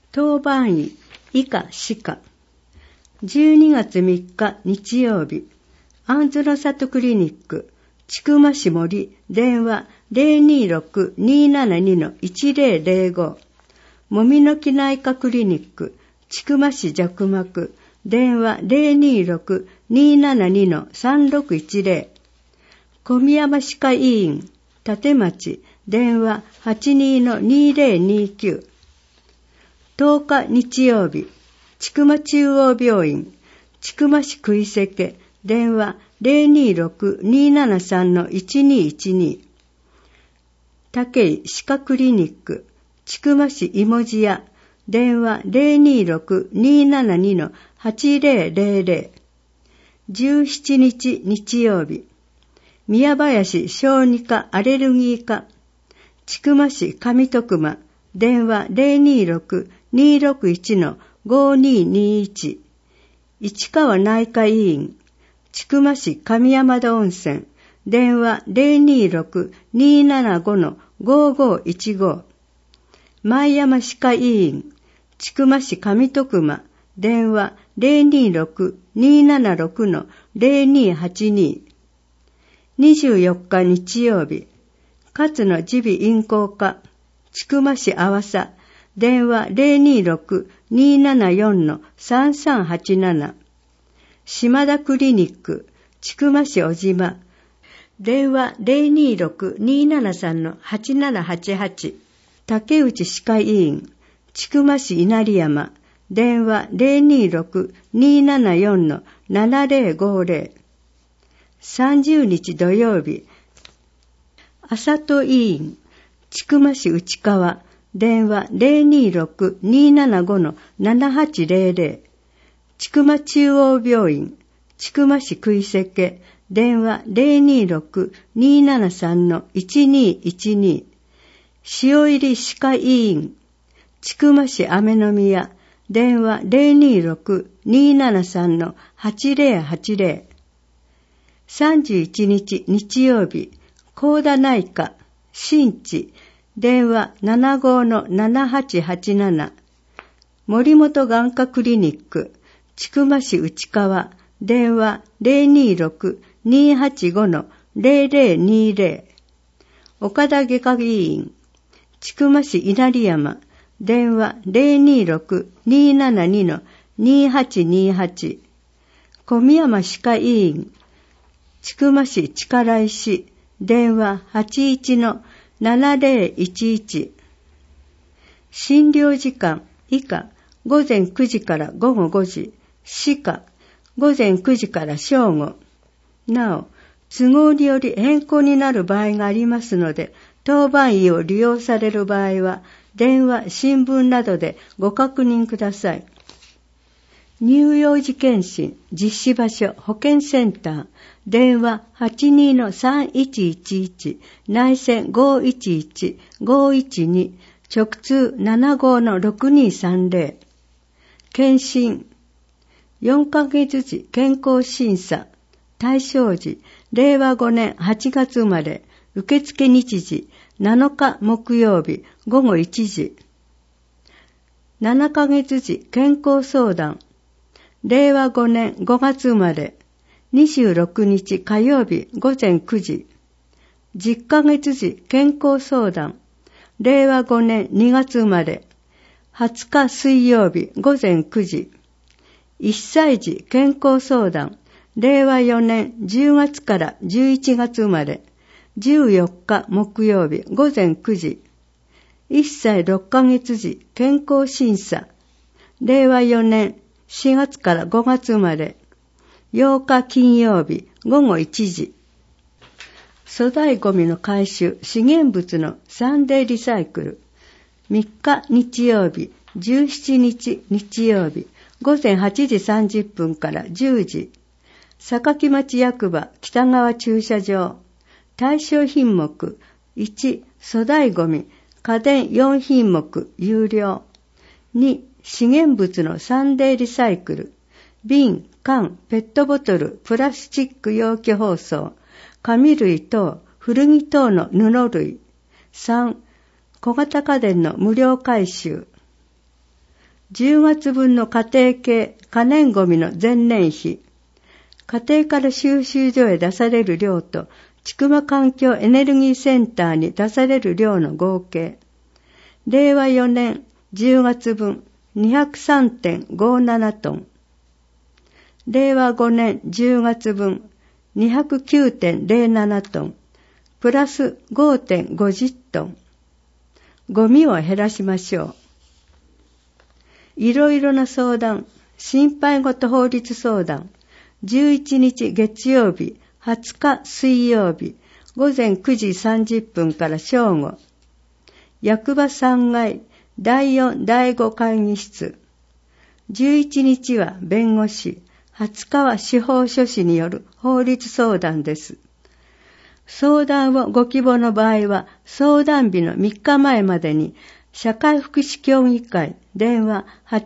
当番医以下歯科。12月3日日曜日、安住の里クリニック、千曲市森、電話 026-272-1005。もみの木内科クリニック、千曲市弱膜、電話 026-272-3610。小宮山歯科医院、立町、電話 82-2029。10日日曜日、千曲中央病院、千曲市食いせけ、電話 026-273-1212。武井歯科クリニック、千曲市芋地屋、電話 026-272-8000。17日日曜日、宮林小児科アレルギー科、千曲市上徳間、電話 026-261-5221。市川内科医院、千曲市上山田温泉、電話 026-275-5515。前山歯科医院、千曲市上徳間、電話 026-276-0282。24日日曜日、勝野耳鼻咽喉科、千曲市阿波佐、電話 026-274-3387。島田クリニック、千曲市小島、電話 026-273-8788。竹内歯科医院、千曲市稲荷山、電話 026-274-7050。30日土曜日、麻戸医院、千曲市内川、電話 026-275-7800。千曲中央病院、千曲市食いせけ、電話 026-273-1212。塩入り歯科医院、千曲市雨宮、電話 026-273-8080。31日日曜日、高田内科、新地、電話 75-7887。森本眼科クリニック、千曲市内川、電話 026-285-0020。岡田外科医院、千曲市稲荷山、電話 026-272-2828。小宮山歯科医院、千曲市力石、電話 81-7011。診療時間以下、午前9時から午後5時、歯科、午前9時から正午。なお、都合により変更になる場合がありますので、当番医を利用される場合は、電話、新聞などでご確認ください。乳幼児検診、実施場所、保健センター、電話 82-3111、内線 511-512、直通 75-6230。検診、4ヶ月時健康審査、対象時、令和5年8月生まれ、受付日時、7日木曜日午後1時。7ヶ月時健康相談、令和5年5月生まれ、26日火曜日午前9時。10ヶ月時健康相談、令和5年2月生まれ、20日水曜日午前9時。1歳児健康相談、令和4年10月から11月生まれ、14日木曜日午前9時。1歳6ヶ月時健康審査、令和4年4月から5月生まれ、8日金曜日午後1時。粗大ゴミの回収、資源物のサンデーリサイクル。3日日曜日、17日日曜日、午前8時30分から10時。坂城町役場北側駐車場。対象品目、1、粗大ゴミ、家電4品目、有料。2、資源物のサンデーリサイクル。瓶、缶、ペットボトル、プラスチック容器包装、紙類等、古着等の布類。3、小型家電の無料回収。 10月分の家庭系可燃ごみの前年比、家庭から収集所へ出される量と、千曲環境エネルギーセンターに出される量の合計、令和4年10月分 203.57 トン、令和5年10月分 209.07 トン、プラス 5.50 トン。ゴミを減らしましょう。いろいろな相談、心配事法律相談、11日月曜日、20日水曜日、午前9時30分から正午。役場3階第4第5会議室。11日は弁護士、20日は司法書士による法律相談です。相談をご希望の場合は、相談日の3日前までに、社会福祉協議会電話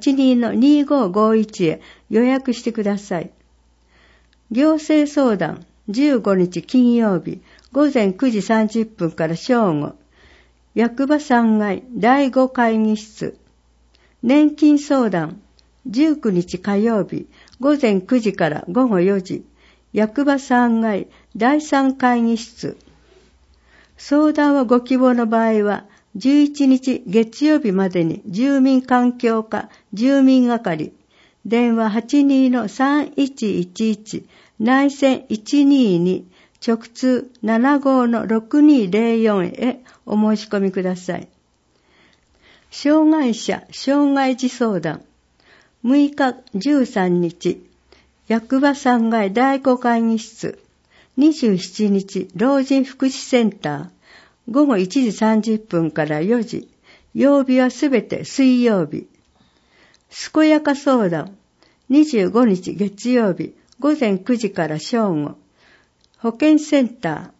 82-2551 へ予約してください。行政相談15日金曜日午前9時30分から正午。役場3階第5会議室。年金相談19日火曜日午前9時から午後4時。役場3階第3会議室。相談をご希望の場合は、11日月曜日までに住民環境課住民係電話 82-3111 内線122直通 75-6204 へお申し込みください。障害者障害児相談6日13日役場3階第5会議室27日老人福祉センター午後1時30分から4時。曜日はすべて水曜日。健やか相談。25日月曜日。午前9時から正午。保健センター。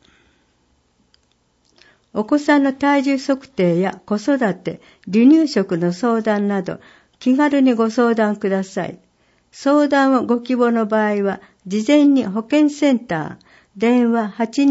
お子さんの体重測定や子育て、離乳食の相談など、気軽にご相談ください。相談をご希望の場合は、事前に保健センター。電話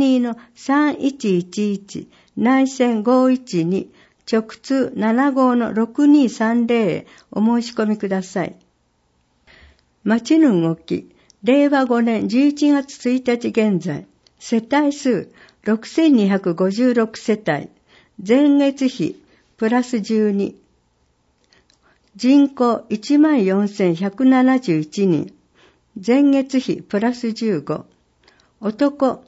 82-3111 内線512直通 75-6230 へお申し込みください。町の動き、令和5年11月1日現在、世帯数6256世帯、前月比プラス12、人口14,171人、前月比プラス15、男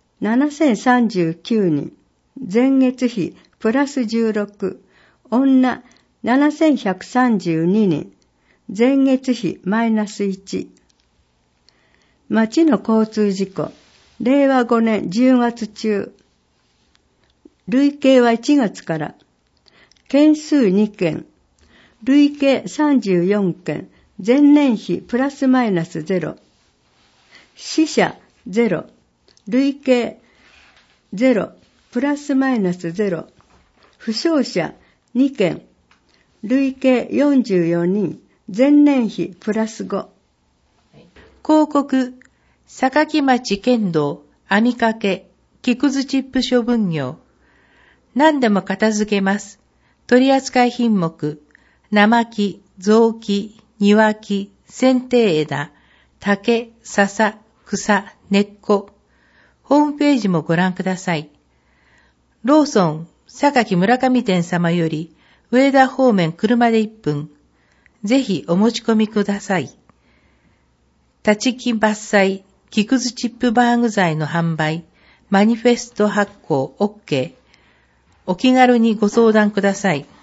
7039人、前月比プラス16、女7132人、前月比マイナス1。町の交通事故、令和5年10月中、累計は1月から、件数2件、累計34件、前年比プラスマイナス0、死者0、累計0、プラスマイナス0、負傷者2件、累計44人、前年比プラス5。 広告、榊町県道、網掛け、木くずチップ処分業。何でも片付けます。取扱品目、生木、雑木、庭木、剪定枝、竹、笹、草、根っこ。ホームページもご覧ください。ローソン、榊村上店様より、上田方面車で1分。ぜひお持ち込みください。立ち木伐採、木くずチップバーグ材の販売、マニフェスト発行 OK。お気軽にご相談ください。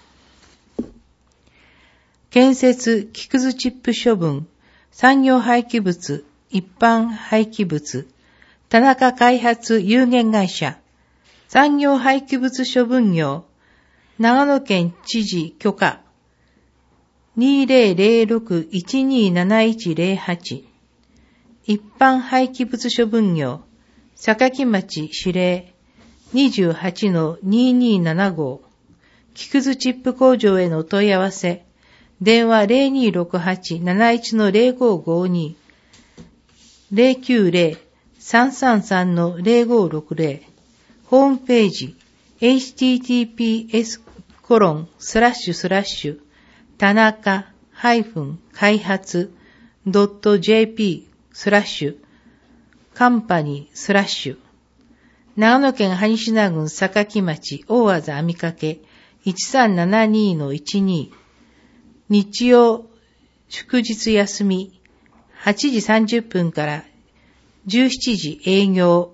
建設、木くずチップ処分、産業廃棄物、一般廃棄物、田中開発有限会社、産業廃棄物処分業、長野県知事許可、2006-127108、一般廃棄物処分業、榊町指令 28-2275、木くずチップ工場へのお問い合わせ、電話 0268-71-0552、090-333-0560、ホームページ、https:// 田中 -開発-jp/company/ 長野県萩品郡榊町大字網掛 1372-12 日曜祝日休み8時30分から17時営業